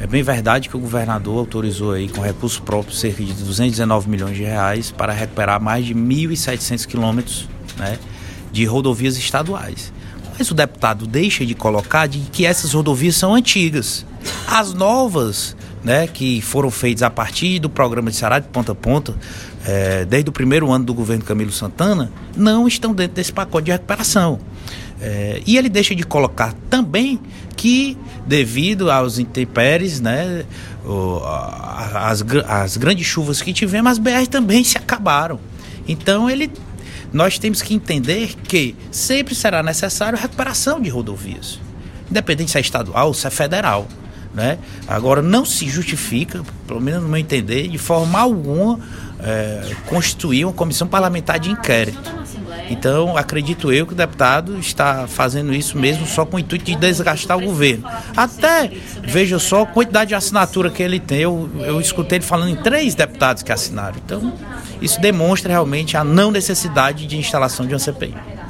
É bem verdade que o governador autorizou aí com recursos próprios cerca de 219 milhões de reais para recuperar mais de 1.700 quilômetros, né, de rodovias estaduais. Mas o deputado deixa de colocar de que essas rodovias são antigas. As novas, né, que foram feitas a partir do programa de Ceará de Ponta a Ponta, desde o primeiro ano do governo Camilo Santana, não estão dentro desse pacote de recuperação. E ele deixa de colocar também que, devido aos intempéries, né, as grandes chuvas que tivemos, as BRs também se acabaram. Então nós temos que entender que sempre será necessário recuperação de rodovias, independente se é estadual ou se é federal, né? Agora, não se justifica, pelo menos no meu entender, de forma alguma constituir uma comissão parlamentar de inquérito. Então, acredito eu que o deputado está fazendo isso mesmo só com o intuito de desgastar o governo. Até, veja só a quantidade de assinatura que ele tem. Eu escutei ele falando em 3 deputados que assinaram. Então, isso demonstra realmente a não necessidade de instalação de uma CPI.